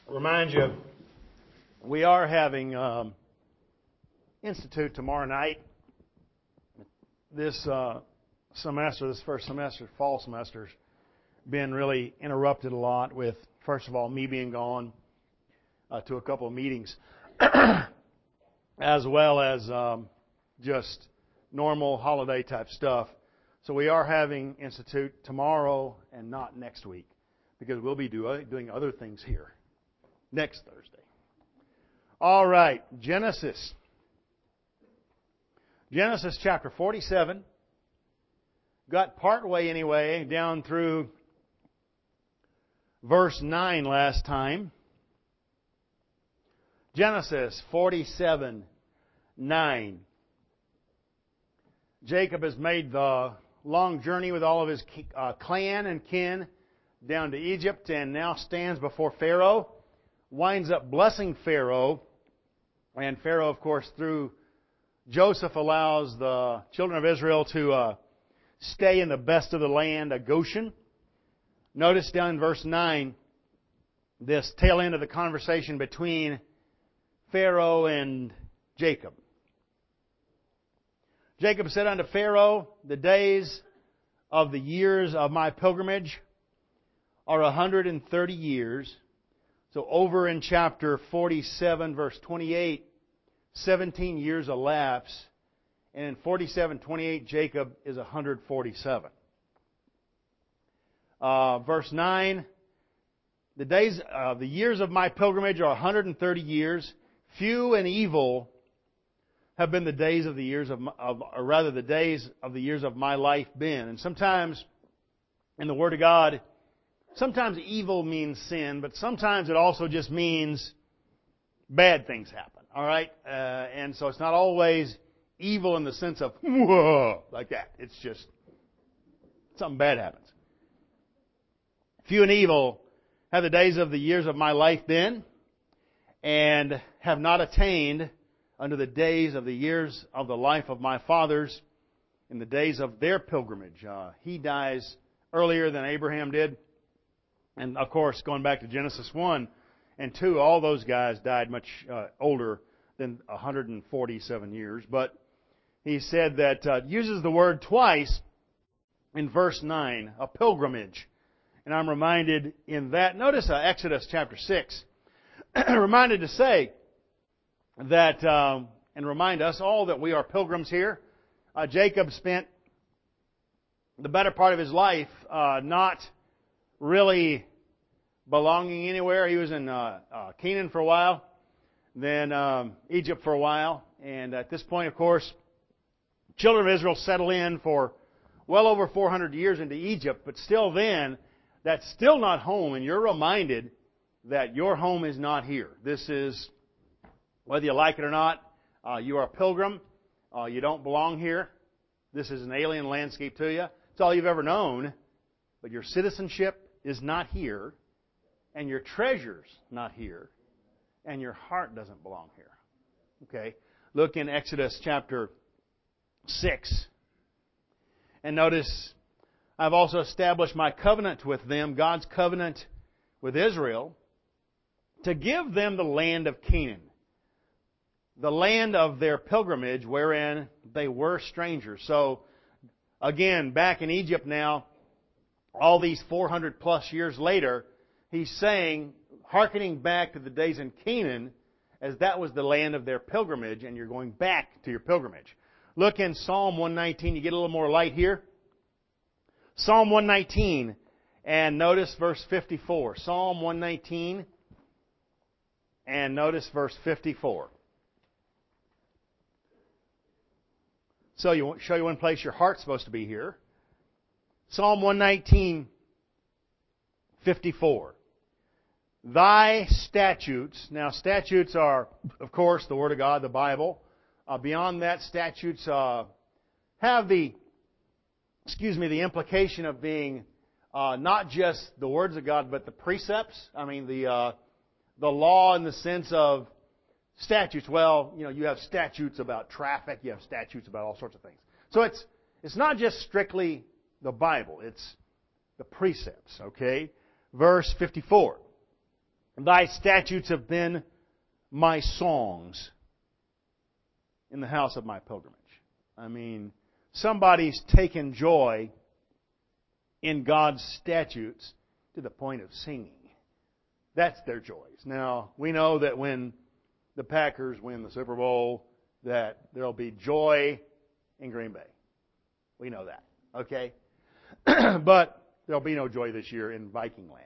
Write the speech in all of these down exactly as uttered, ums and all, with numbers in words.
remind you, we are having um, Institute tomorrow night. This uh, semester, this first semester, fall semester, has been really interrupted a lot with, first of all, me being gone uh, to a couple of meetings, as well as um, just normal holiday type stuff. So we are having Institute tomorrow and not next week, because we'll be do, doing other things here next Thursday. All right, Genesis. Genesis chapter forty-seven. Got part way anyway, down through verse nine last time. Genesis forty-seven, nine. Jacob has made the long journey with all of his uh, clan and kin down to Egypt and now stands before Pharaoh. Winds up blessing Pharaoh. And Pharaoh, of course, through Joseph, allows the children of Israel to uh, stay in the best of the land, at Goshen. Notice down in verse nine, this tail end of the conversation between Pharaoh and Jacob. Jacob said unto Pharaoh, the days of the years of my pilgrimage are a hundred and thirty years. So over in chapter forty-seven, verse twenty-eight, seventeen years elapse. And in forty-seven, twenty-eight, Jacob is one hundred forty-seven. Uh, verse nine, the days, uh, the years of my pilgrimage are one hundred thirty years. Few and evil have been the days of the years of, of, or rather the days of the years of my life been. And sometimes in the Word of God, sometimes evil means sin, but sometimes it also just means bad things happen. All right? Uh, and so it's not always evil in the sense of, whoa, like that. It's just something bad happens. Few and evil have the days of the years of my life been, and have not attained unto the days of the years of the life of my fathers in the days of their pilgrimage. Uh, he dies earlier than Abraham did. And, of course, going back to Genesis one and two, all those guys died much uh, older than one hundred forty-seven years. But he said that, uh, uses the word twice in verse nine, a pilgrimage. And I'm reminded in that, notice uh, Exodus chapter six, reminded to say that, um, and remind us all that we are pilgrims here. Uh, Jacob spent the better part of his life uh, not really belonging anywhere. He was in uh, uh, Canaan for a while, then um, Egypt for a while, and at this point, of course, children of Israel settle in for well over four hundred years into Egypt, but still then, that's still not home, and you're reminded that your home is not here. This is, whether you like it or not, uh, you are a pilgrim. Uh, you don't belong here. This is an alien landscape to you. It's all you've ever known, but your citizenship is not here, and your treasure's not here, and your heart doesn't belong here. Okay? Look in Exodus chapter six. And notice, I've also established my covenant with them, God's covenant with Israel, to give them the land of Canaan, the land of their pilgrimage wherein they were strangers. So, again, back in Egypt now, all these four hundred plus years later, he's saying, hearkening back to the days in Canaan, as that was the land of their pilgrimage, and you're going back to your pilgrimage. Look in Psalm one nineteen, you get a little more light here. Psalm one nineteen, and notice verse fifty-four. Psalm one nineteen, and notice verse fifty-four. So you show you one place your heart's supposed to be here. Psalm one nineteen, fifty-four. Thy statutes, now statutes are, of course, the Word of God, the Bible. Uh, beyond that, statutes uh, have the, excuse me, the implication of being uh, not just the words of God, but the precepts. I mean, the uh, the law in the sense of statutes. Well, you know, you have statutes about traffic, you have statutes about all sorts of things. So it's it's not just strictly the Bible, it's the precepts, okay? Verse fifty-four. Thy statutes have been my songs in the house of my pilgrimage. I mean, somebody's taken joy in God's statutes to the point of singing. That's their joys. Now, we know that when the Packers win the Super Bowl, that there'll be joy in Green Bay. We know that, okay? But there'll be no joy this year in Viking land.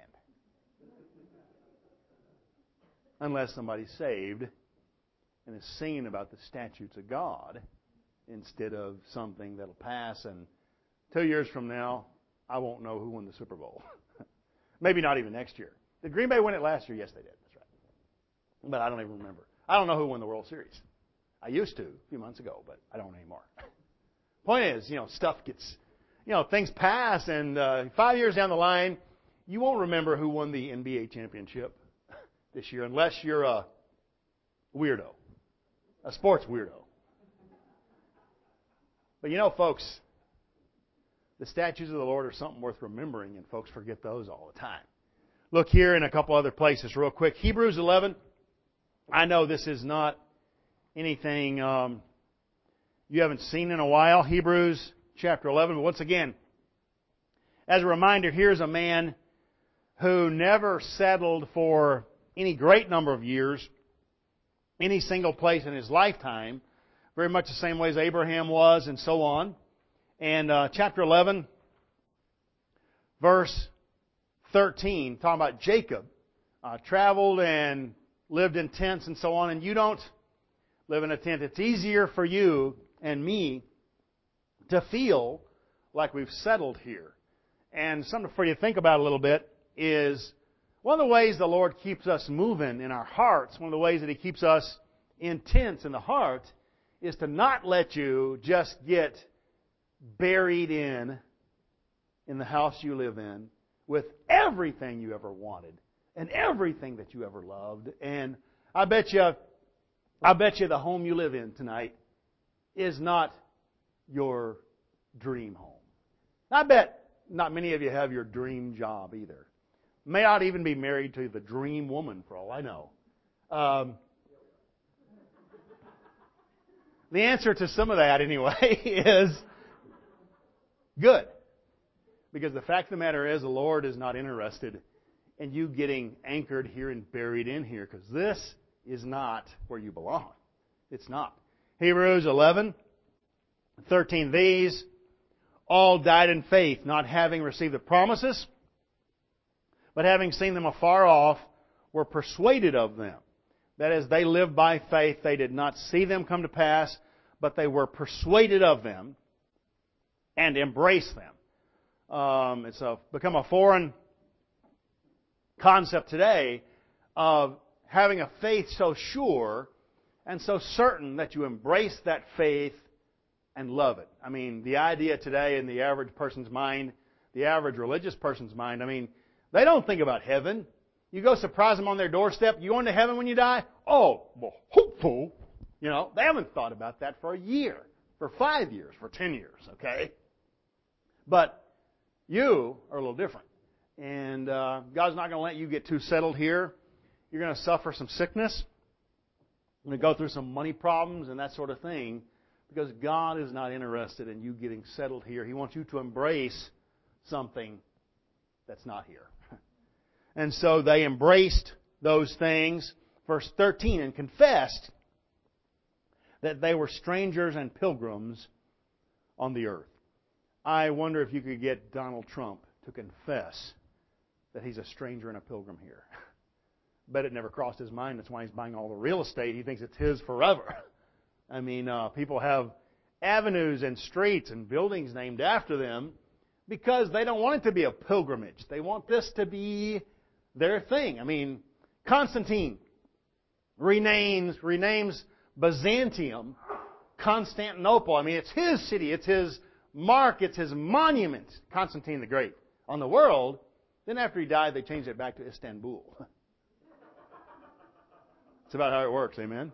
Unless somebody's saved and is singing about the statutes of God instead of something that'll pass, and two years from now, I won't know who won the Super Bowl. Maybe not even next year. Did Green Bay win it last year? Yes, they did. That's right. But I don't even remember. I don't know who won the World Series. I used to a few months ago, but I don't anymore. Point is, you know, stuff gets, you know, things pass, and uh, five years down the line, you won't remember who won the N B A championship this year unless you're a weirdo, a sports weirdo. But you know, folks, the statutes of the Lord are something worth remembering, and folks forget those all the time. Look here in a couple other places real quick. Hebrews eleven. I know this is not anything um, you haven't seen in a while. Hebrews chapter eleven. But once again, as a reminder, here's a man who never settled for any great number of years, any single place in his lifetime, very much the same way as Abraham was, and so on. And uh, chapter eleven, verse thirteen, talking about Jacob, uh, traveled and lived in tents and so on, and you don't live in a tent. It's easier for you and me to feel like we've settled here. And something for you to think about a little bit is one of the ways the Lord keeps us moving in our hearts, one of the ways that He keeps us intense in the heart, is to not let you just get buried in in the house you live in with everything you ever wanted and everything that you ever loved. And I bet you, I bet you the home you live in tonight is not your dream home. I bet not many of you have your dream job either. May not even be married to the dream woman, for all I know. Um, the answer to some of that, anyway, is good. Because the fact of the matter is, the Lord is not interested in you getting anchored here and buried in here, because this is not where you belong. It's not. Hebrews eleven, thirteen. These all died in faith, not having received the promises, but having seen them afar off, were persuaded of them. That is, they lived by faith. They did not see them come to pass, but they were persuaded of them and embraced them. Um, it's a, become a foreign concept today of having a faith so sure and so certain that you embrace that faith and love it. I mean, the idea today in the average person's mind, the average religious person's mind, I mean, they don't think about heaven. You go surprise them on their doorstep. You going to heaven when you die? Oh, well, hopeful. You know, they haven't thought about that for a year, for five years, for ten years, okay? But you are a little different. And uh, God's not going to let you get too settled here. You're going to suffer some sickness. You're going to go through some money problems and that sort of thing, because God is not interested in you getting settled here. He wants you to embrace something that's not here. And so they embraced those things, verse thirteen, and confessed that they were strangers and pilgrims on the earth. I wonder if you could get Donald Trump to confess that he's a stranger and a pilgrim here. Bet it never crossed his mind. That's why he's buying all the real estate. He thinks it's his forever. I mean, uh, people have avenues and streets and buildings named after them because they don't want it to be a pilgrimage. They want this to be their thing. I mean, Constantine renames, renames Byzantium Constantinople. I mean, it's his city. It's his mark. It's his monument, Constantine the Great, on the world. Then after he died, they changed it back to Istanbul. That's about how it works, amen?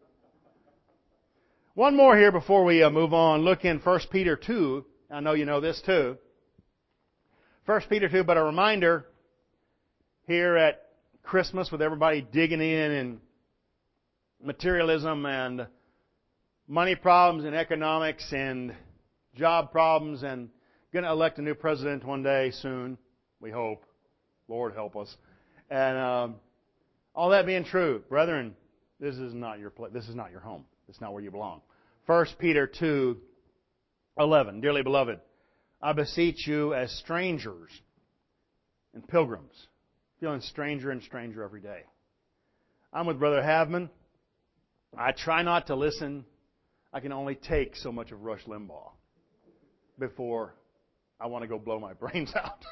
One more here before we uh, move on. Look in First Peter two. I know you know this too. First Peter two, but a reminder here at Christmas with everybody digging in and materialism and money problems and economics and job problems and going to elect a new president one day soon, we hope. Lord help us. And um, all that being true, brethren, this is not your place. This is not your home. It's not where you belong. First Peter two eleven. Dearly beloved, I beseech you as strangers and pilgrims, feeling stranger and stranger every day. I'm with Brother Havman. I try not to listen. I can only take so much of Rush Limbaugh before I want to go blow my brains out.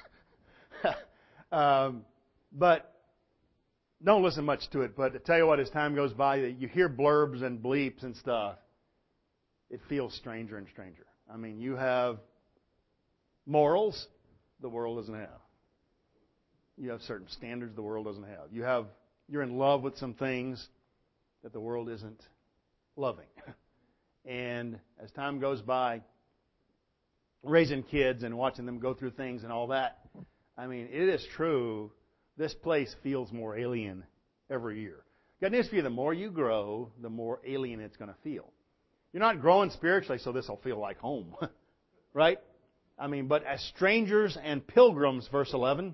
um, but don't listen much to it. But to tell you what, as time goes by, you hear blurbs and bleeps and stuff. It feels stranger and stranger. I mean, you have morals the world doesn't have. You have certain standards the world doesn't have. You have you're in love with some things that the world isn't loving. And as time goes by, raising kids and watching them go through things and all that, I mean, it is true, this place feels more alien every year. Got news for you, the more you grow, the more alien it's going to feel. You're not growing spiritually, so this will feel like home. Right? I mean, but as strangers and pilgrims, verse eleven,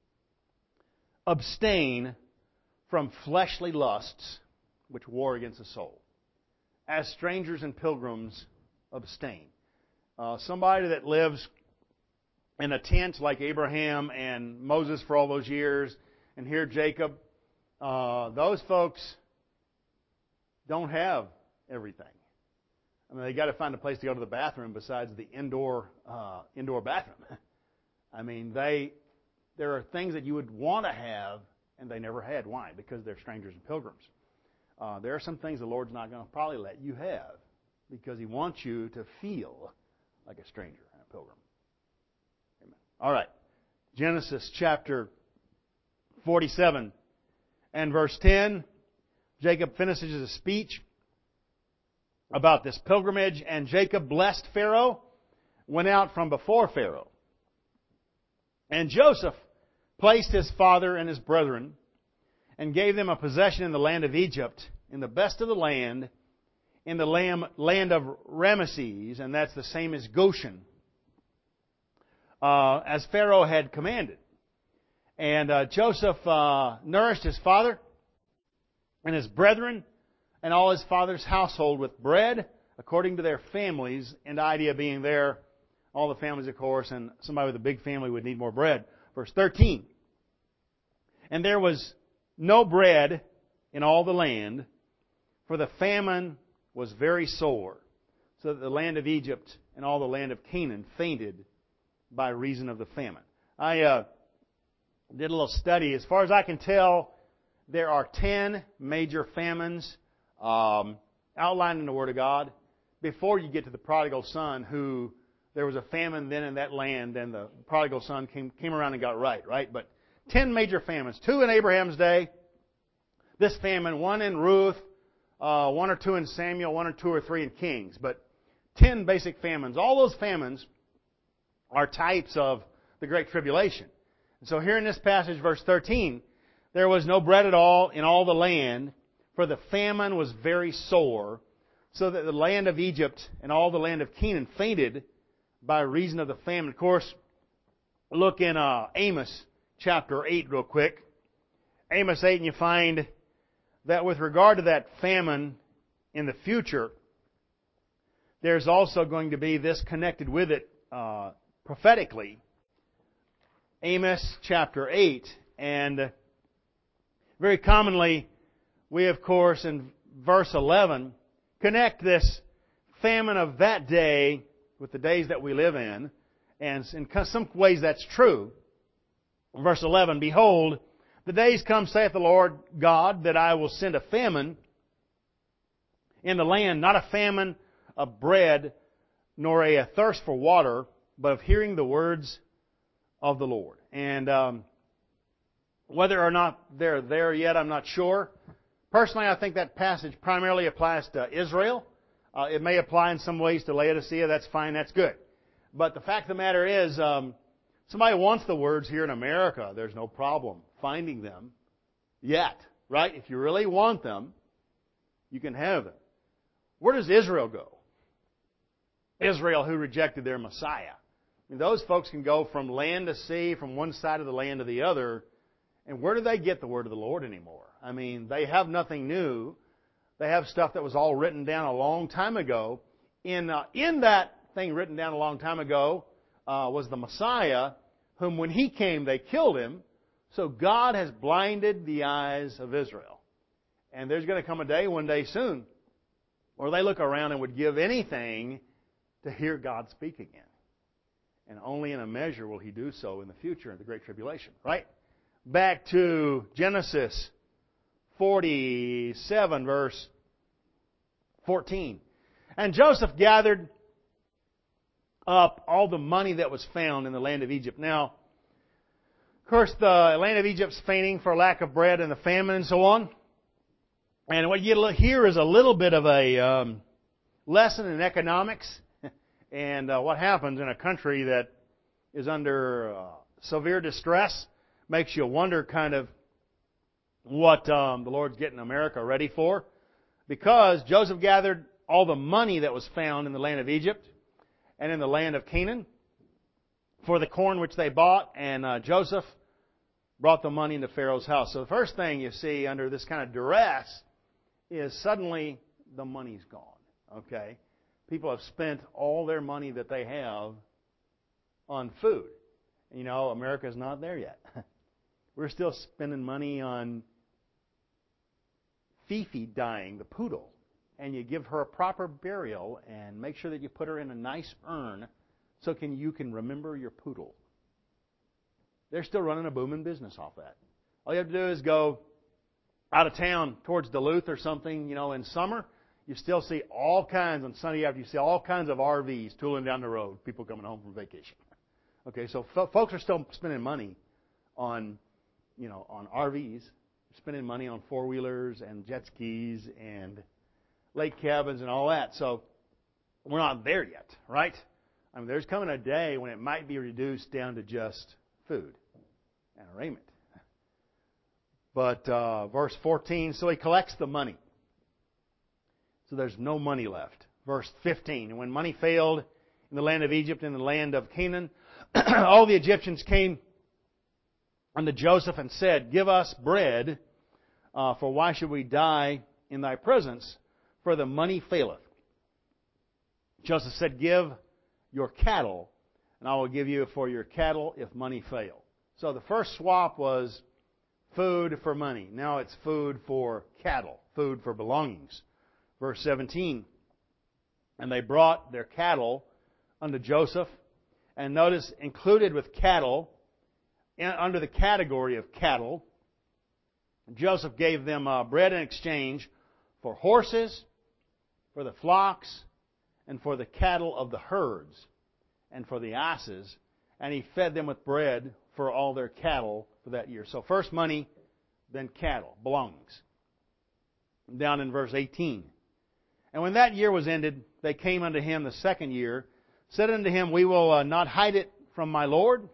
abstain from fleshly lusts which war against the soul. As strangers and pilgrims, abstain. Uh, somebody that lives in a tent like Abraham and Moses for all those years, and here Jacob, uh, those folks don't have everything. I mean, they got to find a place to go to the bathroom besides the indoor uh, indoor bathroom. I mean, they there are things that you would want to have, and they never had. Why? Because they're strangers and pilgrims. Uh, there are some things the Lord's not going to probably let you have because He wants you to feel like a stranger and a pilgrim. Amen. All right. Genesis chapter forty-seven and verse ten. Jacob finishes his speech about this pilgrimage, and Jacob blessed Pharaoh, went out from before Pharaoh. And Joseph placed his father and his brethren and gave them a possession in the land of Egypt, in the best of the land, in the land of Ramesses, and that's the same as Goshen, uh, as Pharaoh had commanded. And uh, Joseph uh, nourished his father and his brethren and all his father's household with bread according to their families, and the idea being there, all the families, of course, and somebody with a big family would need more bread. Verse thirteen. And there was no bread in all the land, for the famine was very sore, so that the land of Egypt and all the land of Canaan fainted by reason of the famine. I uh, did a little study. As far as I can tell, there are ten major famines um, outlined in the Word of God before you get to the prodigal son, who there was a famine then in that land, and the prodigal son came, came around and got right, right? But ten major famines. Two in Abraham's day. This famine, one in Ruth, uh, one or two in Samuel, one or two or three in Kings. But ten basic famines. All those famines are types of the Great Tribulation. And so here in this passage, verse thirteen, there was no bread at all in all the land, for the famine was very sore, so that the land of Egypt and all the land of Canaan fainted by reason of the famine. Of course, look in uh, Amos chapter eight real quick. Amos eight, and you find that with regard to that famine in the future, there's also going to be this connected with it uh, prophetically. Amos chapter eight, and very commonly we, of course, in verse eleven, connect this famine of that day with the days that we live in, and in some ways that's true. Verse eleven, behold, the days come, saith the Lord God, that I will send a famine in the land, not a famine of bread, nor a thirst for water, but of hearing the words of the Lord. And um, whether or not they're there yet, I'm not sure. Personally, I think that passage primarily applies to Israel. Uh, it may apply in some ways to Laodicea. That's fine. That's good. But the fact of the matter is, um, somebody wants the words here in America. There's no problem finding them yet, right? If you really want them, you can have them. Where does Israel go? Israel, who rejected their Messiah. I mean, those folks can go from land to sea, from one side of the land to the other. And where do they get the word of the Lord anymore? I mean, they have nothing new. They have stuff that was all written down a long time ago. In uh, in that thing written down a long time ago uh, was the Messiah, whom when He came, they killed Him. So God has blinded the eyes of Israel. And there's going to come a day, one day soon, where they look around and would give anything to hear God speak again. And only in a measure will He do so in the future in the Great Tribulation, right? Back to Genesis forty-seven, verse fourteen. And Joseph gathered up all the money that was found in the land of Egypt. Now, of course, the land of Egypt's fainting for lack of bread and the famine and so on. And what you hear is a little bit of a um, lesson in economics and uh, what happens in a country that is under uh, severe distress. Makes you wonder kind of what um, the Lord's getting America ready for. Because Joseph gathered all the money that was found in the land of Egypt and in the land of Canaan for the corn which they bought, and uh, Joseph brought the money into Pharaoh's house. So the first thing you see under this kind of duress is suddenly the money's gone. Okay? People have spent all their money that they have on food. You know, America's not there yet. We're still spending money on Fifi dying, the poodle. And you give her a proper burial and make sure that you put her in a nice urn so can you can remember your poodle. They're still running a booming business off that. All you have to do is go out of town towards Duluth or something, you know, in summer. You still see all kinds, on Sunday after, you see all kinds of R Vs tooling down the road, people coming home from vacation. Okay, so f- folks are still spending money on, you know, on R Vs, spending money on four-wheelers and jet skis and lake cabins and all that. So we're not there yet, right? I mean, there's coming a day when it might be reduced down to just food and raiment. But uh, verse fourteen, so he collects the money. So there's no money left. Verse fifteen, and when money failed in the land of Egypt and the land of Canaan, all the Egyptians came unto Joseph and said, give us bread, uh, for why should we die in thy presence? For the money faileth. Joseph said, give your cattle, and I will give you for your cattle if money fail. So the first swap was food for money. Now it's food for cattle, food for belongings. Verse seventeen, and they brought their cattle unto Joseph. And notice, included with cattle, under the category of cattle, Joseph gave them uh, bread in exchange for horses, for the flocks, and for the cattle of the herds, and for the asses. And he fed them with bread for all their cattle for that year. So first money, then cattle, belongings. Down in verse eighteen. And when that year was ended, they came unto him the second year, said unto him, we will uh, not hide it from my Lord,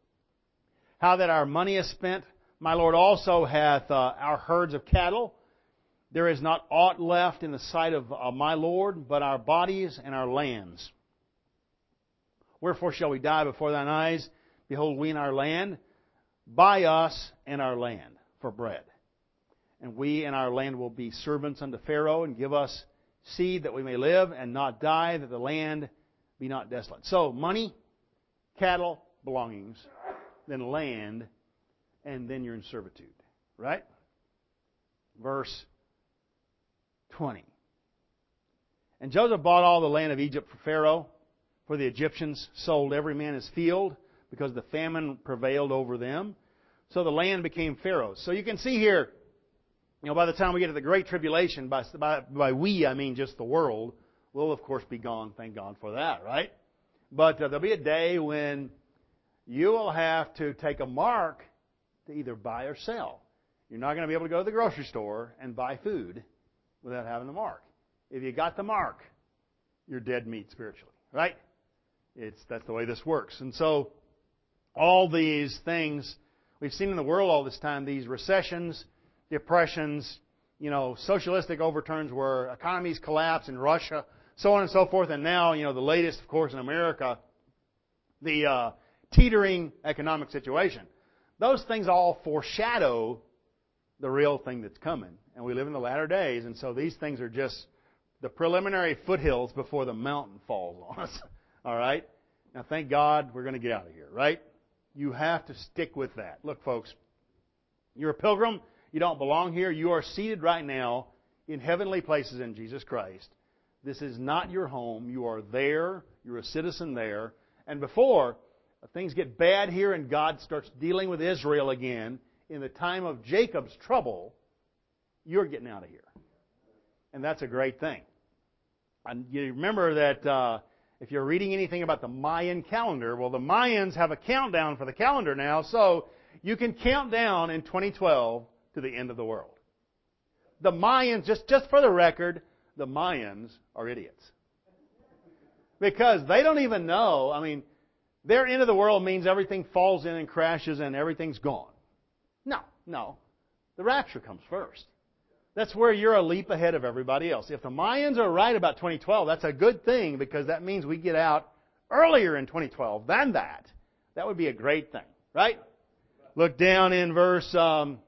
how that our money is spent. My Lord also hath uh, our herds of cattle. There is not aught left in the sight of uh, my Lord, but our bodies and our lands. Wherefore shall we die before thine eyes? Behold, we in our land, buy us and our land for bread. And we and our land will be servants unto Pharaoh, and give us seed that we may live and not die, that the land be not desolate. So, money, cattle, belongings, then land, and then you're in servitude. Right? Verse twenty. And Joseph bought all the land of Egypt for Pharaoh, for the Egyptians sold every man his field, because the famine prevailed over them. So the land became Pharaoh's. So you can see here, you know, by the time we get to the Great Tribulation, by, by, by we, I mean just the world, will of course be gone. Thank God for that, right? But uh, there'll be a day when you will have to take a mark to either buy or sell. You're not going to be able to go to the grocery store and buy food without having the mark. If you got the mark, you're dead meat spiritually, right? It's that's the way this works. And so all these things we've seen in the world all this time, these recessions, depressions, you know, socialistic overturns where economies collapse in Russia, so on and so forth. And now, you know, the latest, of course, in America, the uh, teetering economic situation. Those things all foreshadow the real thing that's coming. And we live in the latter days, and so these things are just the preliminary foothills before the mountain falls on us. All right? Now, thank God we're going to get out of here, right? You have to stick with that. Look, folks, you're a pilgrim. You don't belong here. You are seated right now in heavenly places in Jesus Christ. This is not your home. You are there. You're a citizen there. And before things get bad here and God starts dealing with Israel again, in the time of Jacob's trouble, you're getting out of here. And that's a great thing. And you remember that uh, if you're reading anything about the Mayan calendar, well, the Mayans have a countdown for the calendar now, so you can count down in twenty twelve to the end of the world. The Mayans, just, just for the record, the Mayans are idiots. Because they don't even know, I mean, their end of the world means everything falls in and crashes and everything's gone. No, no. The rapture comes first. That's where you're a leap ahead of everybody else. If the Mayans are right about twenty twelve, that's a good thing because that means we get out earlier in twenty twelve than that. That would be a great thing, right? Look down in verse um,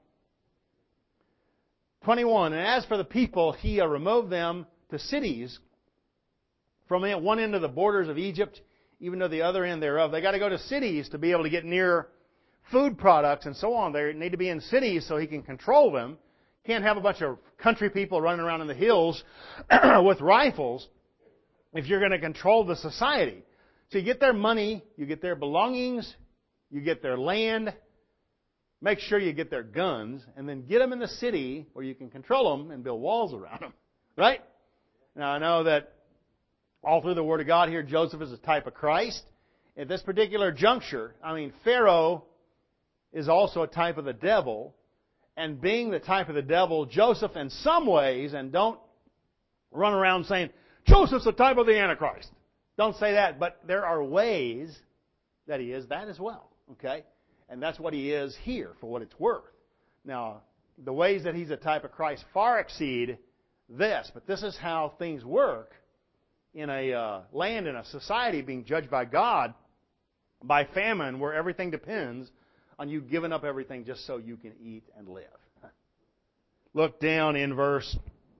twenty-one. And as for the people, he uh, removed them to cities from one end of the borders of Egypt, even to the other end thereof. They got to go to cities to be able to get near food products and so on. They need to be in cities so he can control them. Can't have a bunch of country people running around in the hills with rifles if you're going to control the society. So you get their money, you get their belongings, you get their land, make sure you get their guns, and then get them in the city where you can control them and build walls around them. Right? Now I know that all through the Word of God here, Joseph is a type of Christ. At this particular juncture, I mean, Pharaoh is also a type of the devil. And being the type of the devil, Joseph in some ways, and don't run around saying, Joseph's a type of the Antichrist. Don't say that, but there are ways that he is that as well. Okay? And that's what he is here, for what it's worth. Now, the ways that he's a type of Christ far exceed this, but this is how things work in a uh, land, in a society being judged by God by famine, where everything depends on you giving up everything just so you can eat and live. Look down in verse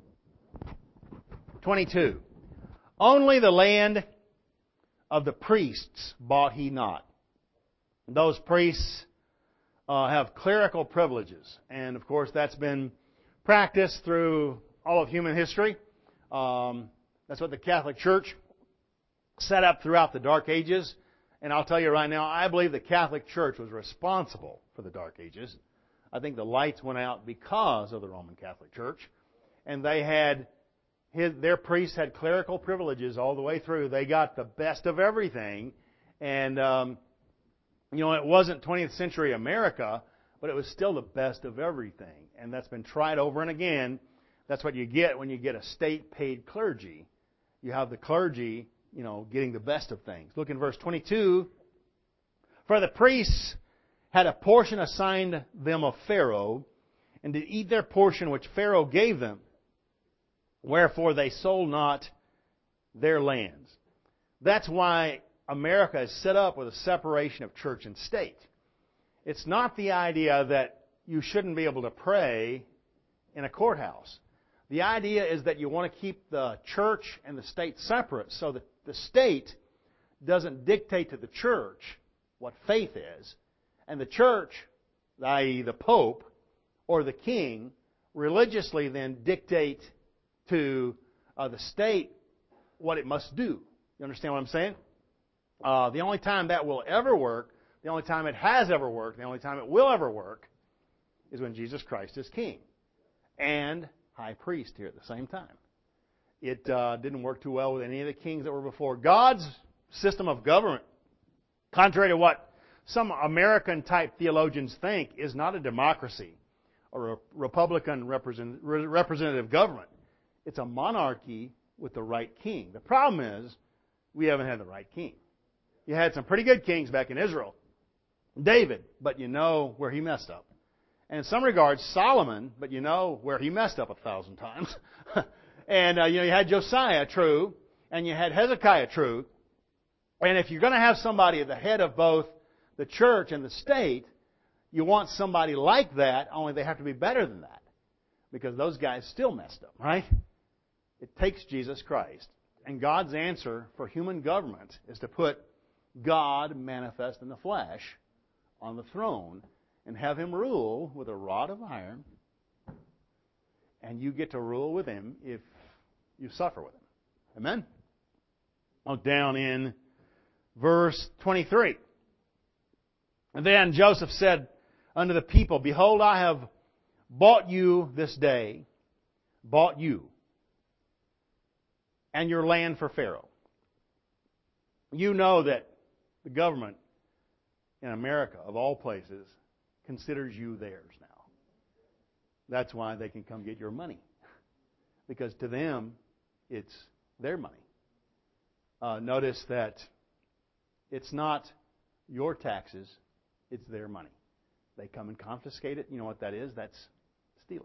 twenty-two. Only the land of the priests bought he not. Those priests uh, have clerical privileges. And, of course, that's been practiced through all of human history. Um, that's what the Catholic Church set up throughout the Dark Ages. And I'll tell you right now, I believe the Catholic Church was responsible for the Dark Ages. I think the lights went out because of the Roman Catholic Church. And they had, his, their priests had clerical privileges all the way through. They got the best of everything. And, um, you know, it wasn't twentieth century America, but it was still the best of everything. And that's been tried over and again. That's what you get when you get a state-paid clergy. You have the clergy, you know, getting the best of things. Look in verse twenty-two. For the priests had a portion assigned them of Pharaoh, and did eat their portion which Pharaoh gave them. Wherefore they sold not their lands. That's why America is set up with a separation of church and state. It's not the idea that you shouldn't be able to pray in a courthouse. The idea is that you want to keep the church and the state separate so that the state doesn't dictate to the church what faith is, and the church, that is the Pope or the King, religiously then dictate to uh, the state what it must do. You understand what I'm saying? Uh, the only time that will ever work, the only time it has ever worked, the only time it will ever work, is when Jesus Christ is King and High Priest here at the same time. It uh, didn't work too well with any of the kings that were before. God's system of government, contrary to what some American-type theologians think, is not a democracy or a Republican represent, representative government. It's a monarchy with the right king. The problem is we haven't had the right king. You had some pretty good kings back in Israel. David, but you know where he messed up. And in some regards, Solomon, but you know where he messed up a thousand times. and, uh, you know, you had Josiah, true, and you had Hezekiah, true. And if you're going to have somebody at the head of both the church and the state, you want somebody like that, only they have to be better than that. Because those guys still messed up, right? It takes Jesus Christ. And God's answer for human government is to put God manifest in the flesh on the throne and have Him rule with a rod of iron. And you get to rule with Him if you suffer with Him. Amen? Oh, down in verse twenty-three. And then Joseph said unto the people, Behold, I have bought you this day, bought you, and your land for Pharaoh. You know that the government in America, of all places, considers you theirs now. That's why they can come get your money. Because to them, it's their money. Uh, notice that it's not your taxes, it's their money. They come and confiscate it. You know what that is? That's stealing.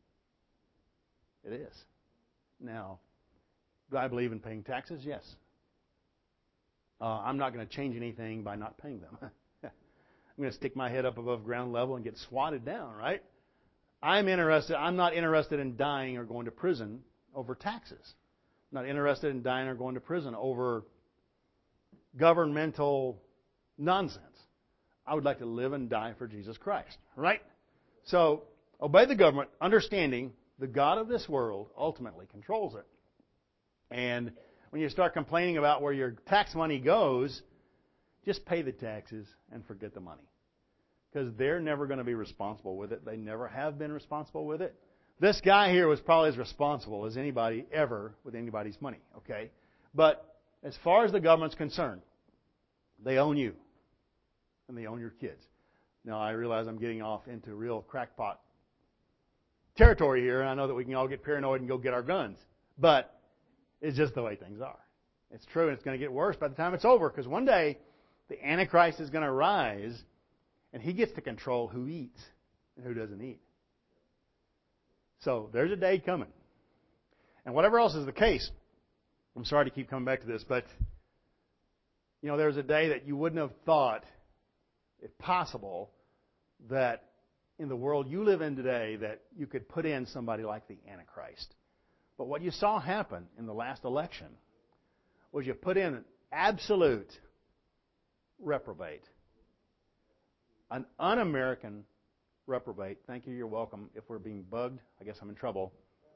It is. Now, do I believe in paying taxes? Yes. Uh, I'm not going to change anything by not paying them. I'm going to stick my head up above ground level and get swatted down, right? I'm interested. I'm not interested in dying or going to prison over taxes. I'm not interested in dying or going to prison over governmental nonsense. I would like to live and die for Jesus Christ, right? So, obey the government, understanding the God of this world ultimately controls it. And when you start complaining about where your tax money goes, just pay the taxes and forget the money. Because they're never going to be responsible with it. They never have been responsible with it. This guy here was probably as responsible as anybody ever with anybody's money, okay? But as far as the government's concerned, they own you. And they own your kids. Now, I realize I'm getting off into real crackpot territory here, and I know that we can all get paranoid and go get our guns. But it's just the way things are. It's true, and it's going to get worse by the time it's over, because one day the Antichrist is going to rise, and he gets to control who eats and who doesn't eat. So there's a day coming. And whatever else is the case, I'm sorry to keep coming back to this, but you know, there's a day that you wouldn't have thought if possible, that in the world you live in today, that you could put in somebody like the Antichrist. But what you saw happen in the last election was you put in an absolute reprobate, an un-American reprobate. Thank you, you're welcome. If we're being bugged, I guess I'm in trouble.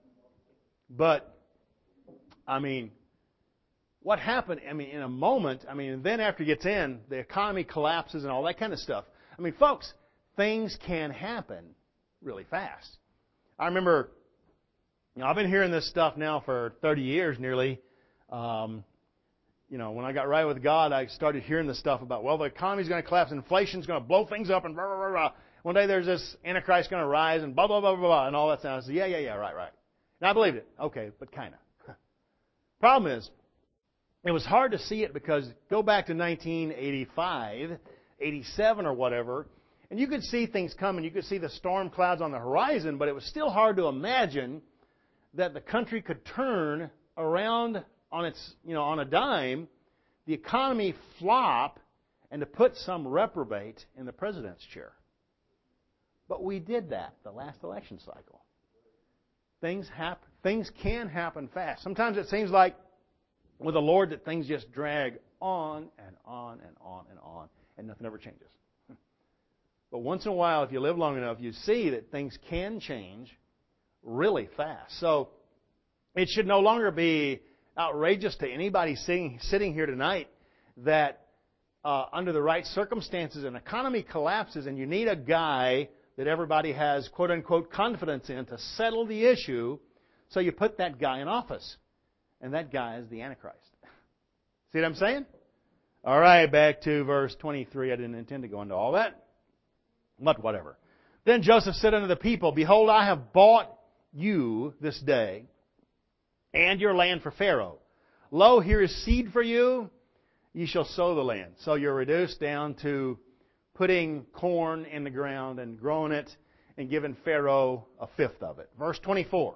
But, I mean, what happened, I mean, in a moment, I mean, and then after he gets in, the economy collapses and all that kind of stuff. I mean, folks, things can happen really fast. I remember, you know, I've been hearing this stuff now for thirty years nearly. Um, you know, when I got right with God, I started hearing this stuff about, well, the economy's going to collapse, inflation's going to blow things up, and blah, blah, blah, blah. One day there's this Antichrist going to rise, and blah, blah, blah, blah, blah, and all that stuff. I said, yeah, yeah, yeah, right, right. And I believed it. Okay, but kind of. Problem is, it was hard to see it because go back to nineteen eighty-five, eighty-seven or whatever, and you could see things coming. You could see the storm clouds on the horizon, but it was still hard to imagine that the country could turn around on its, you know, on a dime, the economy flop, and to put some reprobate in the president's chair. But we did that the last election cycle. Things happen. Things can happen fast. Sometimes it seems like with the Lord that things just drag on and on and on and on, and nothing ever changes. But once in a while, if you live long enough, you see that things can change really fast. So it should no longer be outrageous to anybody sitting, sitting here tonight that uh, under the right circumstances an economy collapses and you need a guy that everybody has quote-unquote confidence in to settle the issue, so you put that guy in office. And that guy is the Antichrist. See what I'm saying? All right, back to verse twenty-three. I didn't intend to go into all that. But whatever. Then Joseph said unto the people, Behold, I have bought you this day and your land for Pharaoh. Lo, here is seed for you. Ye shall sow the land. So you're reduced down to putting corn in the ground and growing it. and given Pharaoh a fifth of it. Verse twenty-four.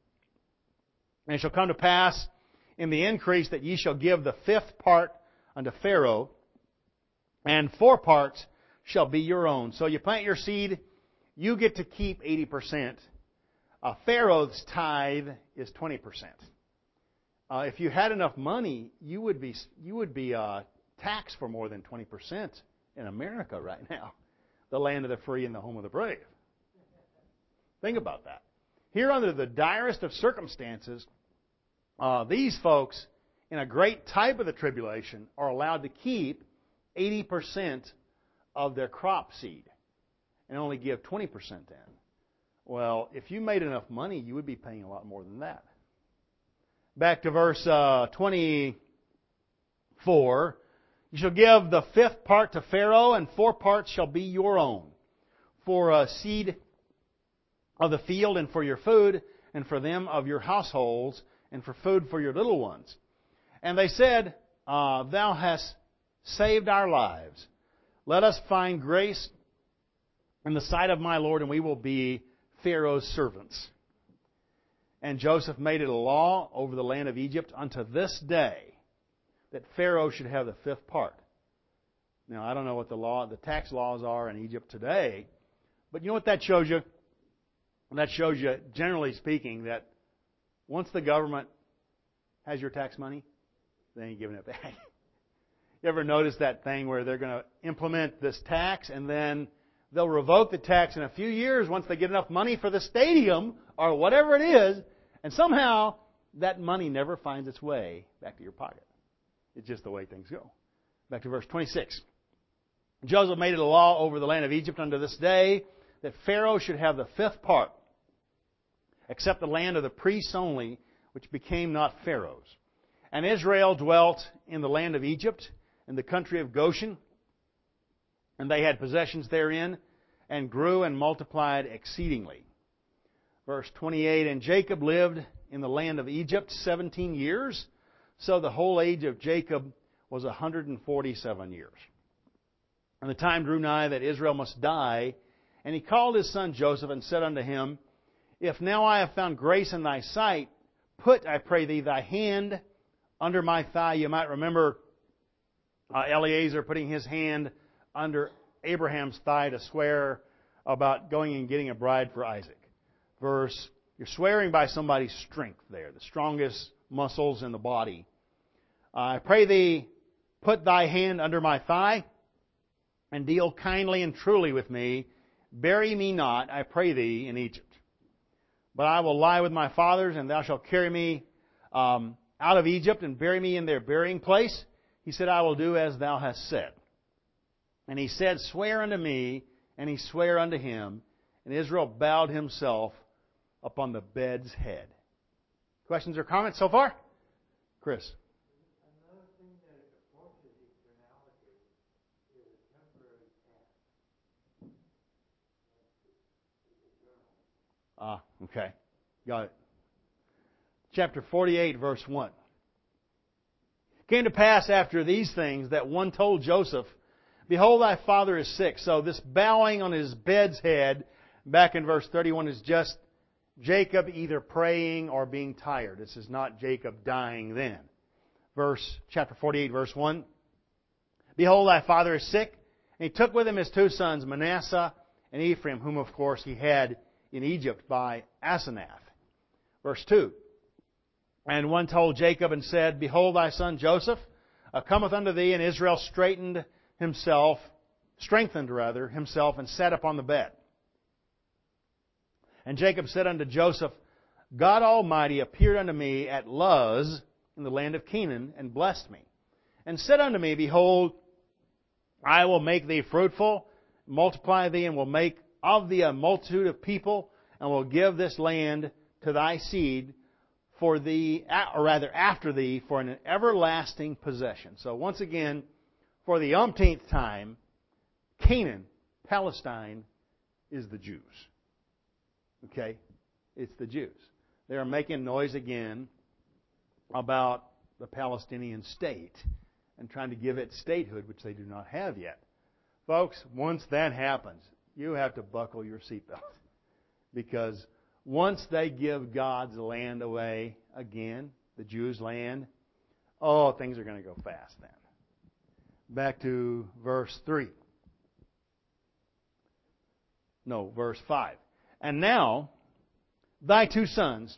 And it shall come to pass in the increase that ye shall give the fifth part unto Pharaoh, and four parts shall be your own. So you plant your seed, you get to keep eighty percent. Uh, Pharaoh's tithe is twenty percent. Uh, if you had enough money, you would be you would be uh, taxed for more than twenty percent in America right now, the land of the free and the home of the brave. Think about that. Here, under the direst of circumstances, uh, these folks, in a great type of the tribulation, are allowed to keep eighty percent of their crop seed and only give twenty percent in. Well, if you made enough money, you would be paying a lot more than that. Back to verse uh, twenty-four. You shall give the fifth part to Pharaoh, and four parts shall be your own, for a seed of the field, and for your food, and for them of your households, and for food for your little ones. And they said, uh, Thou hast saved our lives. Let us find grace in the sight of my Lord, and we will be Pharaoh's servants. And Joseph made it a law over the land of Egypt unto this day that Pharaoh should have the fifth part. Now, I don't know what the law, the tax laws are in Egypt today, but you know what that shows you? That shows you, generally speaking, that once the government has your tax money, they ain't giving it back. You ever notice that thing where they're going to implement this tax and then they'll revoke the tax in a few years once they get enough money for the stadium or whatever it is, and somehow that money never finds its way back to your pocket. It's just the way things go. Back to verse twenty-six. Joseph made it a law over the land of Egypt unto this day that Pharaoh should have the fifth part, except the land of the priests only, which became not Pharaoh's. And Israel dwelt in the land of Egypt, in the country of Goshen, and they had possessions therein, and grew and multiplied exceedingly. Verse twenty-eight, And Jacob lived in the land of Egypt seventeen years, so the whole age of Jacob was one hundred forty-seven years. And the time drew nigh that Israel must die, and he called his son Joseph, and said unto him, If now I have found grace in thy sight, put, I pray thee, thy hand under my thigh. You might remember uh, Eliezer putting his hand under Abraham's thigh to swear about going and getting a bride for Isaac. Verse, you're swearing by somebody's strength there, the strongest muscles in the body. Uh, I pray thee, put thy hand under my thigh, and deal kindly and truly with me. Bury me not, I pray thee, in Egypt. But I will lie with my fathers, and thou shalt carry me um, out of Egypt, and bury me in their burying place. He said, I will do as thou hast said. And he said, Swear unto me, and he sware unto him. And Israel bowed himself upon the bed's head. Questions or comments so far? Chris. Another thing that approaches eternality is a temporary task. Ah, okay. Got it. Chapter forty-eight, verse one. It came to pass after these things that one told Joseph, Behold, thy father is sick. So this bowing on his bed's head, back in verse thirty-one, is just Jacob either praying or being tired. This is not Jacob dying then. Verse, chapter forty-eight, verse one. Behold, thy father is sick. And he took with him his two sons, Manasseh and Ephraim, whom of course he had in Egypt by Asenath. Verse two. And one told Jacob and said, Behold, thy son Joseph uh, cometh unto thee. And Israel straightened himself, strengthened rather, himself, and sat upon the bed. And Jacob said unto Joseph, God Almighty appeared unto me at Luz in the land of Canaan, and blessed me, and said unto me, Behold, I will make thee fruitful, multiply thee, and will make of thee a multitude of people, and will give this land to thy seed for thee, or rather after thee, for an everlasting possession. So once again, for the umpteenth time, Canaan, Palestine, is the Jews. Okay? It's the Jews. They are making noise again about the Palestinian state and trying to give it statehood, which they do not have yet. Folks, once that happens, you have to buckle your seatbelt. Because once they give God's land away again, the Jews' land, oh, things are going to go fast then. Back to verse three. No, verse five. And now, thy two sons,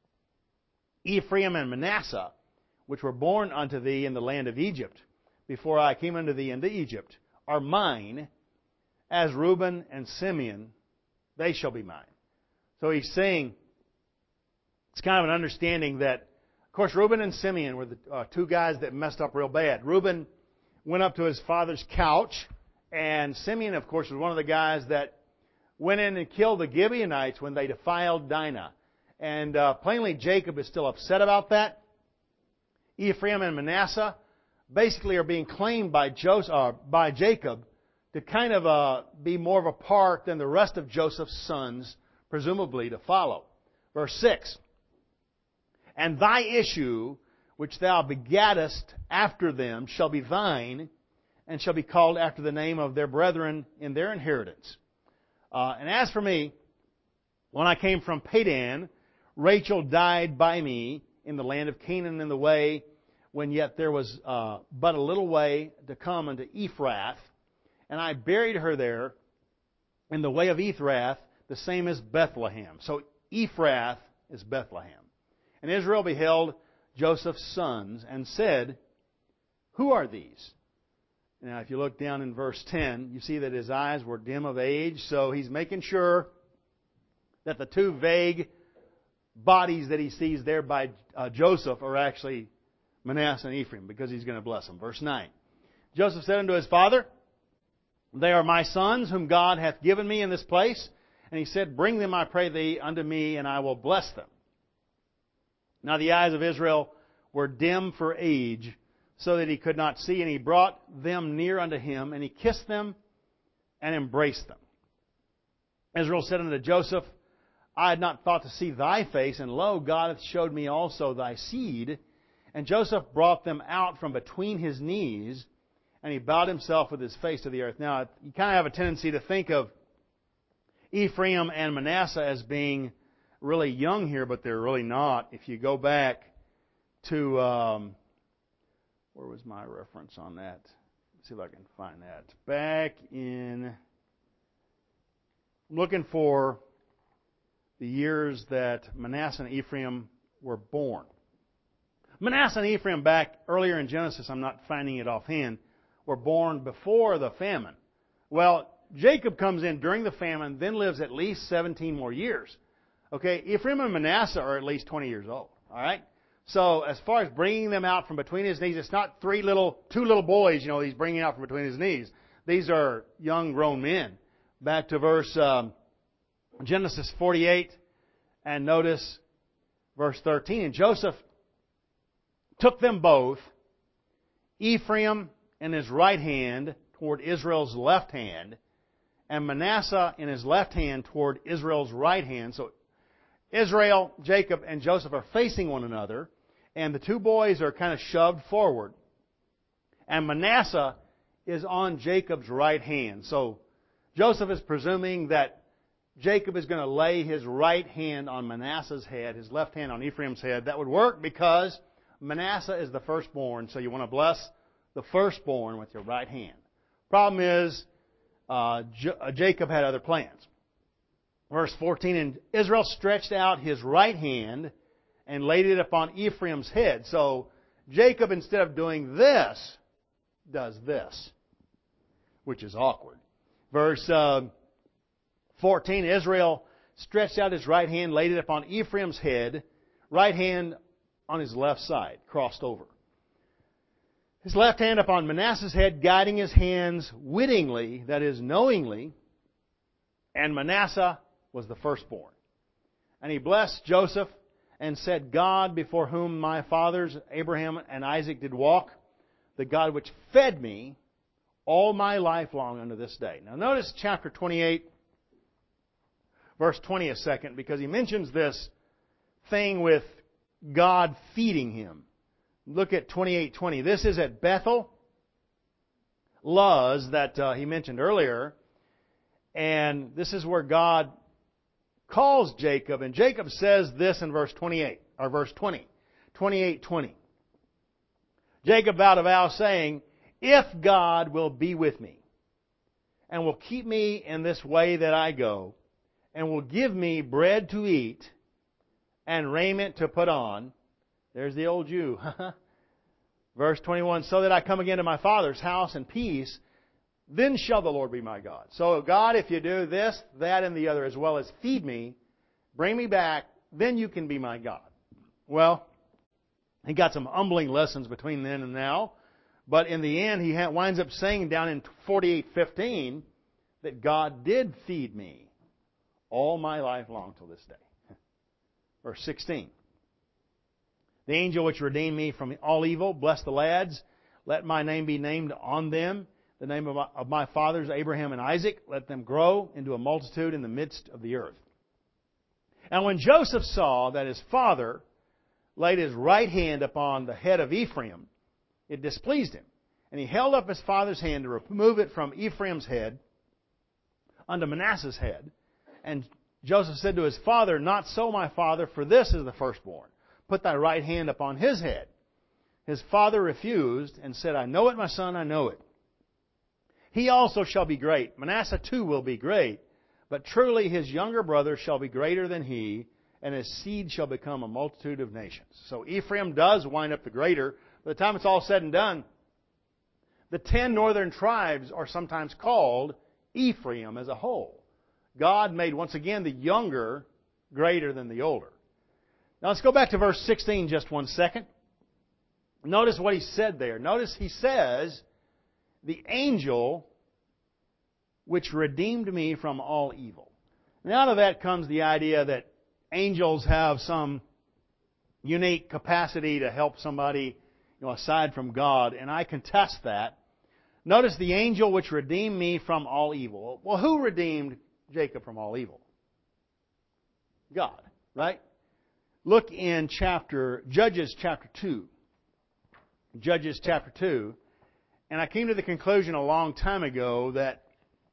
Ephraim and Manasseh, which were born unto thee in the land of Egypt, before I came unto thee into Egypt, are mine, as Reuben and Simeon, they shall be mine. So he's saying, it's kind of an understanding that, of course, Reuben and Simeon were the uh, two guys that messed up real bad. Reuben went up to his father's couch, and Simeon, of course, was one of the guys that went in and killed the Gibeonites when they defiled Dinah. And uh, plainly, Jacob is still upset about that. Ephraim and Manasseh basically are being claimed by Joseph, uh, by Jacob to kind of uh, be more of a part than the rest of Joseph's sons, presumably to follow. Verse six. And thy issue, which thou begattest after them, shall be thine, and shall be called after the name of their brethren in their inheritance. Uh, and as for me, when I came from Padan, Rachel died by me in the land of Canaan in the way, when yet there was uh, but a little way to come unto Ephrath, and I buried her there in the way of Ephrath, the same as Bethlehem. So Ephrath is Bethlehem. And Israel beheld Joseph's sons and said, who are these? Now, if you look down in verse ten, you see that his eyes were dim of age, so he's making sure that the two vague bodies that he sees there by uh, Joseph are actually Manasseh and Ephraim, because he's going to bless them. Verse nine. Joseph said unto his father, they are my sons, whom God hath given me in this place. And he said, bring them, I pray thee, unto me, and I will bless them. Now the eyes of Israel were dim for age, so that he could not see. And he brought them near unto him, and he kissed them and embraced them. Israel said unto Joseph, I had not thought to see thy face, and lo, God hath showed me also thy seed. And Joseph brought them out from between his knees, and he bowed himself with his face to the earth. Now, you kind of have a tendency to think of Ephraim and Manasseh as being really young here, but they're really not. If you go back to, um, where was my reference on that? Let's see if I can find that. Back in, I'm looking for the years that Manasseh and Ephraim were born. Manasseh and Ephraim, back earlier in Genesis, I'm not finding it offhand, were born before the famine. Well, Jacob comes in during the famine, then lives at least seventeen more years. Okay, Ephraim and Manasseh are at least twenty years old. All right? So, as far as bringing them out from between his knees, it's not three little, two little boys, you know, he's bringing out from between his knees. These are young grown men. Back to verse, um, Genesis forty-eight, and notice verse thirteen. And Joseph took them both, Ephraim in his right hand toward Israel's left hand, and Manasseh in his left hand toward Israel's right hand. So Israel, Jacob, and Joseph are facing one another, and the two boys are kind of shoved forward. And Manasseh is on Jacob's right hand. So Joseph is presuming that Jacob is going to lay his right hand on Manasseh's head, his left hand on Ephraim's head. That would work because Manasseh is the firstborn, so you want to bless the firstborn with your right hand. Problem is, uh, J- Jacob had other plans. Verse fourteen, and Israel stretched out his right hand and laid it upon Ephraim's head. So Jacob, instead of doing this, does this, which is awkward. Verse uh, fourteen, Israel stretched out his right hand, laid it upon Ephraim's head, right hand on his left side, crossed over. His left hand upon Manasseh's head, guiding his hands wittingly, that is, knowingly, and Manasseh was the firstborn. And he blessed Joseph and said, God, before whom my fathers Abraham and Isaac did walk, the God which fed me all my life long unto this day. Now notice chapter twenty-eight, verse twenty a second, because he mentions this thing with God feeding him. Look at twenty-eight twenty. This is at Bethel, Luz, that uh, he mentioned earlier. And this is where God calls Jacob, and Jacob says this in verse twenty-eight, or verse twenty, twenty-eight twenty. Jacob vowed a vow saying, if God will be with me, and will keep me in this way that I go, and will give me bread to eat, and raiment to put on, there's the old Jew. Verse twenty-one, so that I come again to my father's house in peace, then shall the Lord be my God. So God, if you do this, that, and the other, as well as feed me, bring me back, then you can be my God. Well, he got some humbling lessons between then and now. But in the end, he winds up saying down in forty-eight fifteen that God did feed me all my life long till this day. Verse sixteen. The angel which redeemed me from all evil, bless the lads. Let my name be named on them. The name of my, of my fathers, Abraham and Isaac. Let them grow into a multitude in the midst of the earth. And when Joseph saw that his father laid his right hand upon the head of Ephraim, it displeased him. And he held up his father's hand to remove it from Ephraim's head unto Manasseh's head. And Joseph said to his father, not so, my father, for this is the firstborn. Put thy right hand upon his head. His father refused and said, I know it, my son, I know it. He also shall be great. Manasseh too will be great. But truly his younger brother shall be greater than he, and his seed shall become a multitude of nations. So Ephraim does wind up the greater. By the time it's all said and done, the ten northern tribes are sometimes called Ephraim as a whole. God made, once again, the younger greater than the older. Now let's go back to verse sixteen just one second. Notice what he said there. Notice he says, the angel which redeemed me from all evil. And out of that comes the idea that angels have some unique capacity to help somebody, you know, aside from God, and I contest that. Notice the angel which redeemed me from all evil. Well, who redeemed Jacob from all evil? God, right? Look in chapter Judges chapter two. Judges chapter two. And I came to the conclusion a long time ago that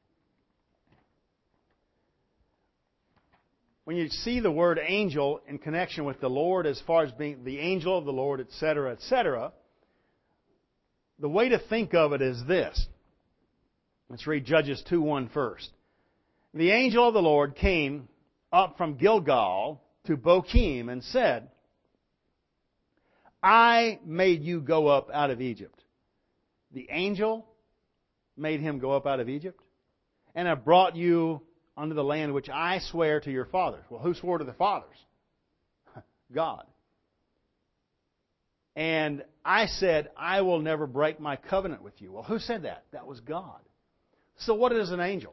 when you see the word angel in connection with the Lord as far as being the angel of the Lord, et cetera, et cetera, the way to think of it is this. Let's read Judges two one first. The angel of the Lord came up from Gilgal to Bochim and said, I made you go up out of Egypt. The angel made him go up out of Egypt, and have brought you unto the land which I swear to your fathers. Well, who swore to the fathers? God. And I said, I will never break my covenant with you. Well, who said that? That was God. So what is an angel?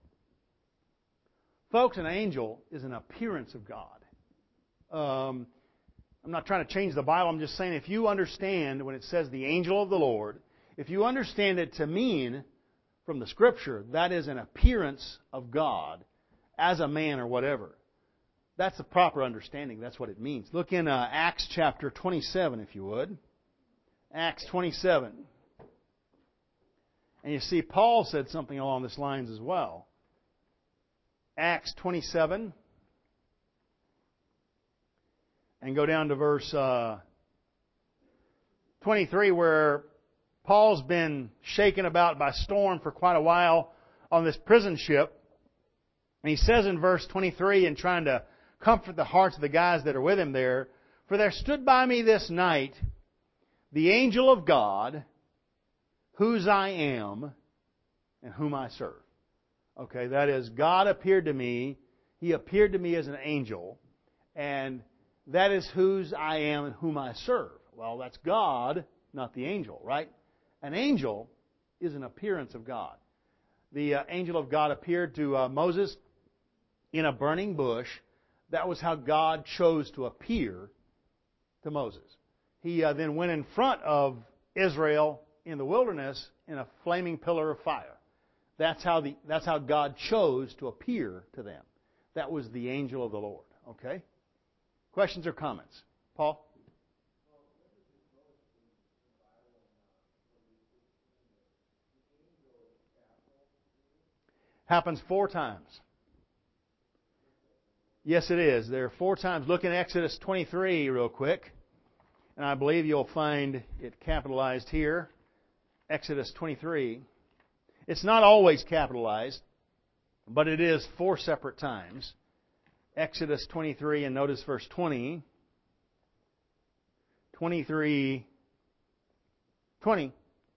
Folks, an angel is an appearance of God. Um, I'm not trying to change the Bible. I'm just saying if you understand when it says the angel of the Lord, if you understand it to mean from the Scripture, that is an appearance of God as a man or whatever. That's the proper understanding. That's what it means. Look in uh, Acts chapter twenty-seven, if you would. Acts twenty-seven. And you see, Paul said something along these lines as well. Acts twenty-seven. And go down to verse uh, twenty-three, where Paul's been shaken about by storm for quite a while on this prison ship. And he says in verse twenty-three, in trying to comfort the hearts of the guys that are with him there, for there stood by me this night the angel of God, whose I am and whom I serve. Okay, that is, God appeared to me. He appeared to me as an angel. And that is whose I am and whom I serve. Well, that's God, not the angel, right? An angel is an appearance of God. The uh, angel of God appeared to uh, Moses in a burning bush. That was how God chose to appear to Moses. He uh, then went in front of Israel in the wilderness in a flaming pillar of fire. That's how the that's how God chose to appear to them. That was the angel of the Lord. Okay? Questions or comments? Paul? Happens four times. Yes, it is. There are four times. Look in Exodus twenty-three real quick. And I believe you'll find it capitalized here. Exodus twenty-three. It's not always capitalized, but it is four separate times. Exodus twenty-three, and notice verse twenty. twenty-three, twenty.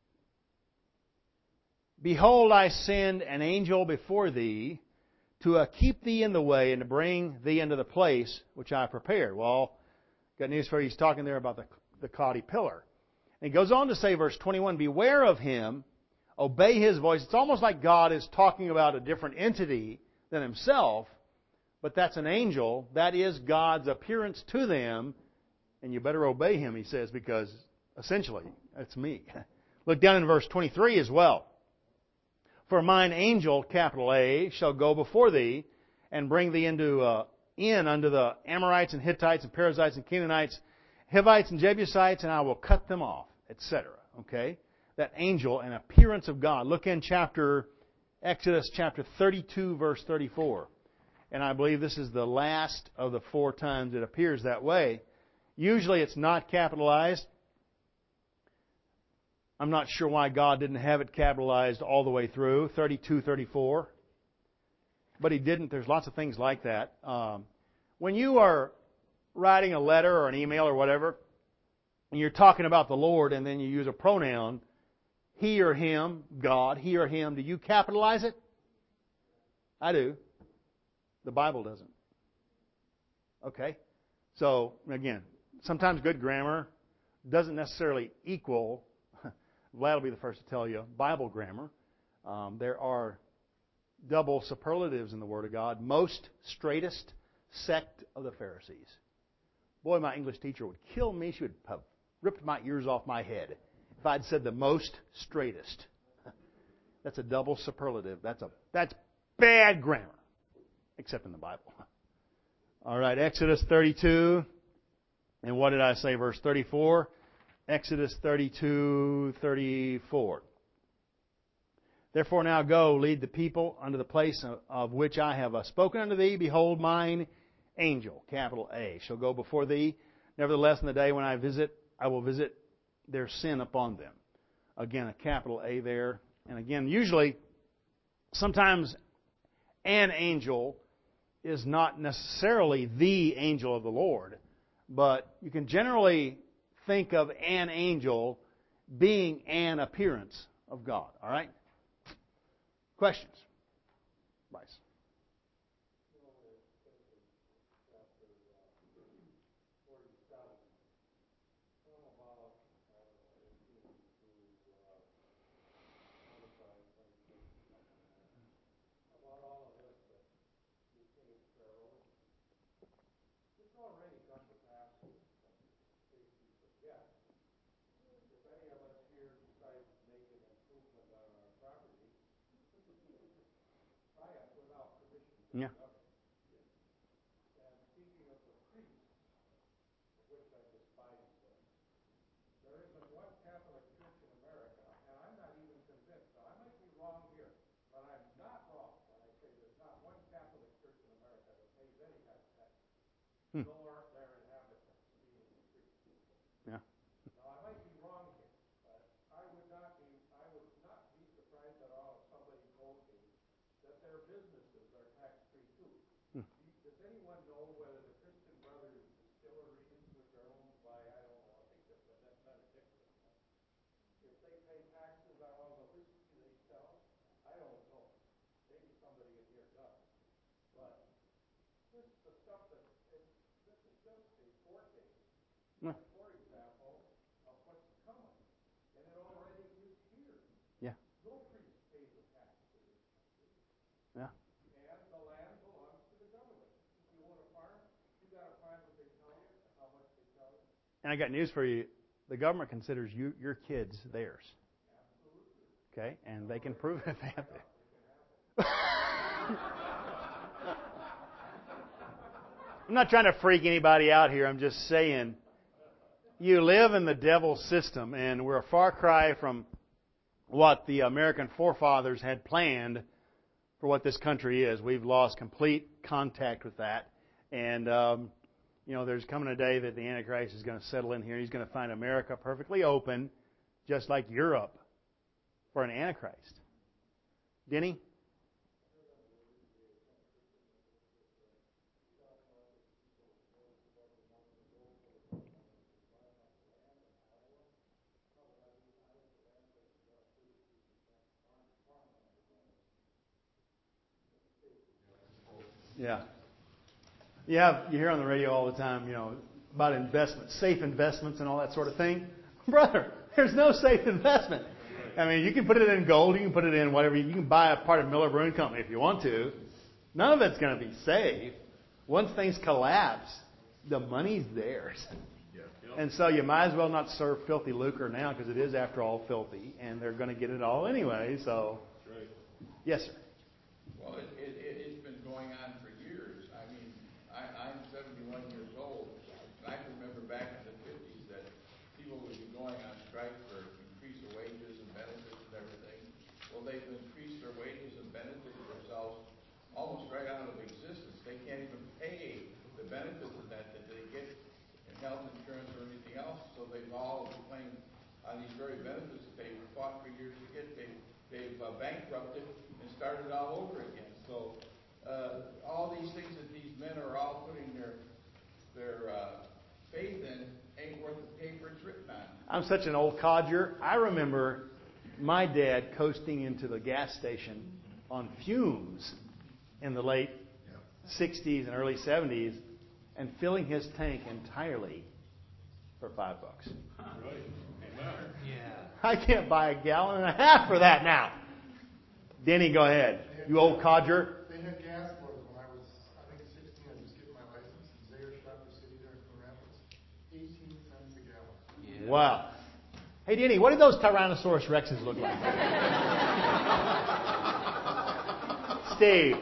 Behold, I send an angel before thee to uh, keep thee in the way and to bring thee into the place which I prepared. Well, got news for you. He's talking there about the, the cloudy pillar. And he goes on to say, verse twenty-one, beware of him, obey his voice. It's almost like God is talking about a different entity than himself, but that's an angel. That is God's appearance to them, and you better obey him, he says, because essentially, that's me. Look down in verse twenty-three as well. For mine angel, capital A, shall go before thee and bring thee into uh, in unto the Amorites and Hittites and Perizzites and Canaanites, Hivites and Jebusites, and I will cut them off, et cetera. Okay? That angel, an appearance of God. Look in chapter Exodus chapter thirty-two, verse thirty-four. And I believe this is the last of the four times it appears that way. Usually it's not capitalized. I'm not sure why God didn't have it capitalized all the way through, thirty-two, thirty-four. But He didn't. There's lots of things like that. Um, when you are writing a letter or an email or whatever, and you're talking about the Lord and then you use a pronoun, He or Him, God, He or Him, do you capitalize it? I do. The Bible doesn't. Okay? So, again, sometimes good grammar doesn't necessarily equal, Vlad will be the first to tell you, Bible grammar. Um, there are double superlatives in the Word of God. Most straightest sect of the Pharisees. Boy, my English teacher would kill me. She would have ripped my ears off my head if I'd said the most straightest. That's a double superlative. That's a that's bad grammar, except in the Bible. All right, Exodus thirty-two. And what did I say? Verse thirty-four. Exodus thirty-two, thirty-four. Therefore now go, lead the people unto the place of, of which I have uh, spoken unto thee. Behold, mine angel, capital A, shall go before thee. Nevertheless, in the day when I visit, I will visit their sin upon them. Again, a capital A there. And again, usually, sometimes an angel is not necessarily the angel of the Lord, but you can generally think of an angel being an appearance of God. All right? Questions? Bryce. Yeah. And speaking of the priests, of which I despise them, there isn't one Catholic church in America, and I'm not even convinced. Now, I might be wrong here, but I'm not wrong when I say there's not one Catholic church in America that pays any kind of tax, hmm. nor their inhabitants being the priests. Yeah. Now, I might be wrong here, but I would not be I would not be surprised at all if somebody told me that their businesses are tax-free too. Does anyone know whether the Christian Brothers distilleries, which are owned by, I don't know, I think they're Benedictine, if they pay taxes on all the whiskey they sell? I don't know. Maybe somebody in here does. But this is the stuff that, it, this is just a foretaste, yeah. for example, of what's coming. And it already is here. Yeah. No priest pays a tax to this country. Yeah. And the land belongs to the government. If you own a farm, you got to find what they tell you, how much they tell you. And I got news for you. The government considers you your kids theirs. Absolutely. Okay? And they can prove it if they have to. I'm not trying to freak anybody out here. I'm just saying you live in the devil's system, and we're a far cry from what the American forefathers had planned for what this country is. We've lost complete contact with that. And, um, you know, there's coming a day that the Antichrist is going to settle in here. He's going to find America perfectly open, just like Europe, for an Antichrist. Denny? Yeah. You have, you hear on the radio all the time, you know, about investments, safe investments and all that sort of thing. Brother, there's no safe investment. I mean, you can put it in gold, you can put it in whatever, you can buy a part of Miller Brewing Company if you want to. None of it's going to be safe. Once things collapse, the money's theirs. And so you might as well not serve filthy lucre now because it is, after all, filthy, and they're going to get it all anyway. So, right. Yes, sir. Well, it, it, it, it's been going on for years. I mean, I, I'm seventy-one years old, and I can remember back in the fifties that people would be going on strike for increase of wages and benefits and everything. Well, they've increased their wages and benefited themselves almost right out of existence. They can't even pay the benefits of that that they get in health insurance or anything else. So they've all claimed on these very benefits that they've fought for years to get. They, they've uh, bankrupted and started all over again. So uh, all these things that these men are all putting their their uh, faith in ain't worth the paper it's written on. I'm such an old codger. I remember my dad coasting into the gas station on fumes in the late sixties and early seventies and filling his tank entirely for five bucks. Right. Yeah. I can't buy a gallon and a half for that now. Denny, go ahead. You old codger. They had gas boilers when I was, I think, sixteen. I was just getting my license in Zaire, Shopper City, there in Coon Rapids. eighteen cents a gallon. Yeah. Wow. Hey, Denny, what did those Tyrannosaurus Rexes look like? Steve.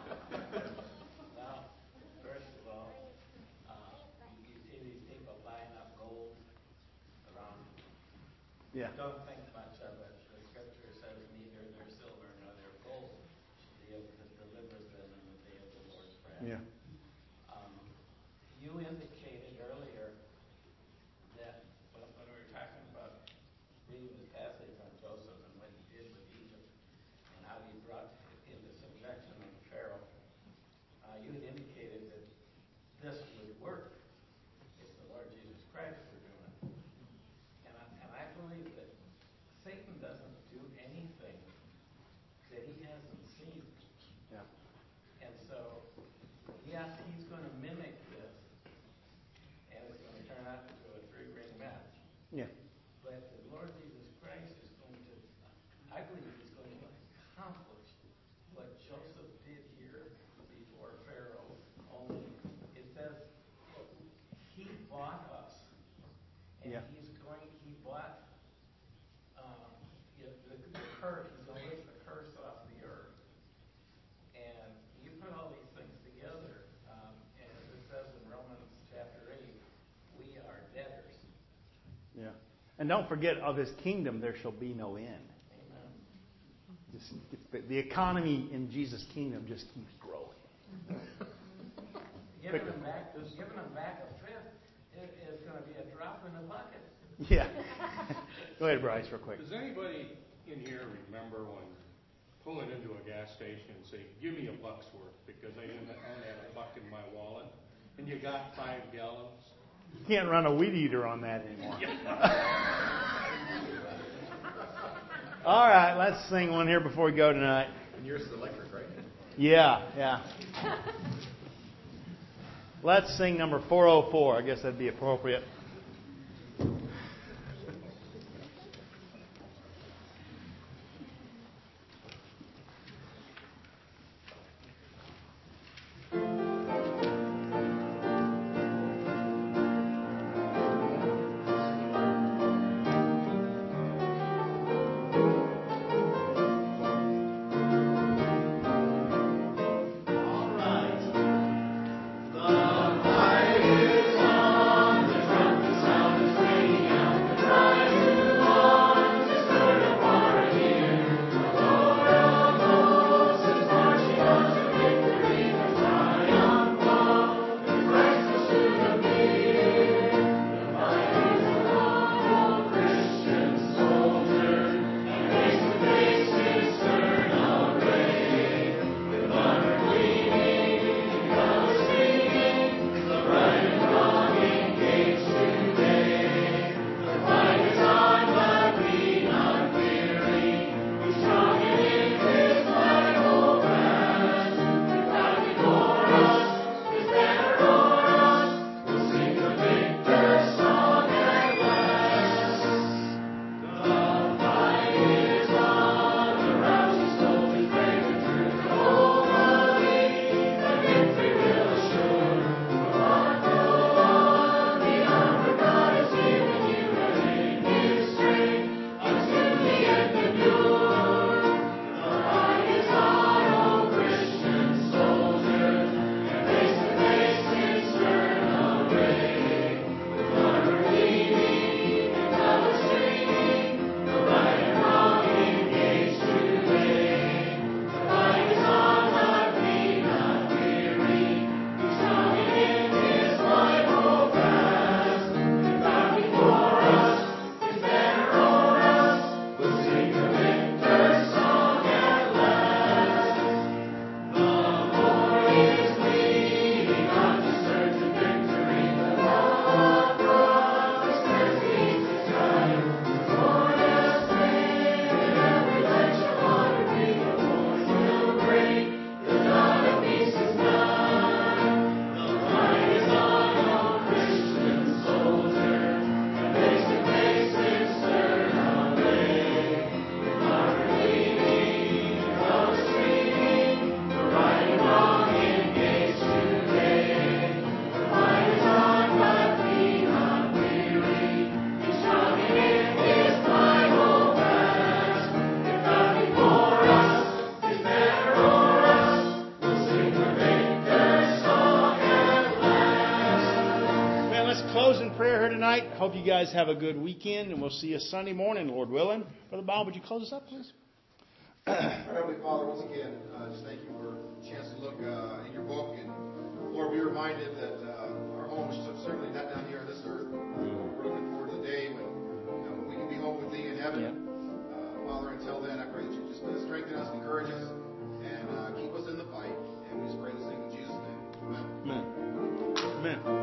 Well, first of all, uh, you, you see these people buying up gold around. Yeah. Don't think much of it. The scripture says neither their silver nor their gold should be able to deliver them in the day of the Lord's wrath. Yeah. Um, you indicated earlier that when, when we were talking about reading the passage on Joseph and what he did with Egypt and how he brought into subjection of Pharaoh, uh, you had indicated that this would work if the Lord Jesus Christ were doing it. And I, and I believe that Satan doesn't do anything that he hasn't seen. Yeah. And so, yes, he's going to mimic this, and it's going to turn out into a three-ring match. Yeah. But the Lord Jesus Christ is going to, I believe he's going to accomplish what Joseph did here before Pharaoh, only it says he bought us. And Yeah. he's going, he bought um, the, the, the curse, he's going to lift the curse off the earth. And you put all these things together, um, and as it says in Romans chapter eight, we are debtors. Yeah. And don't forget, of his kingdom there shall be no end. Amen. Just, it's, the economy in Jesus' kingdom just keeps growing. Giving them back, giving them back a fifth is, is going to be a drop in the bucket. Yeah. Go ahead, Bryce, real quick. Does anybody in here remember when pulling into a gas station and say, give me a buck's worth because I didn't only have a buck in my wallet, and you got five gallons? You can't run a weed eater on that anymore. All right, let's sing one here before we go tonight. And yours is electric, right? Yeah, yeah. Let's sing number four oh four. I guess that'd be appropriate. All right. The light is on the trumpet. prayer tonight. Hope you guys have a good weekend, and we'll see you Sunday morning, Lord willing. Brother Bob, would you close us up, please? Our Heavenly Father, once again, uh, just thank you for a chance to look uh, in your book. And Lord, we are reminded that uh, our home is certainly not down here on this earth. Uh, we're looking forward to the day when you know, we can be home with thee in heaven. Yeah. Uh, Father, until then, I pray that you just uh, strengthen us, encourage us, and uh, keep us in the fight. And we just pray this thing in Jesus' name. Amen. Amen. Amen.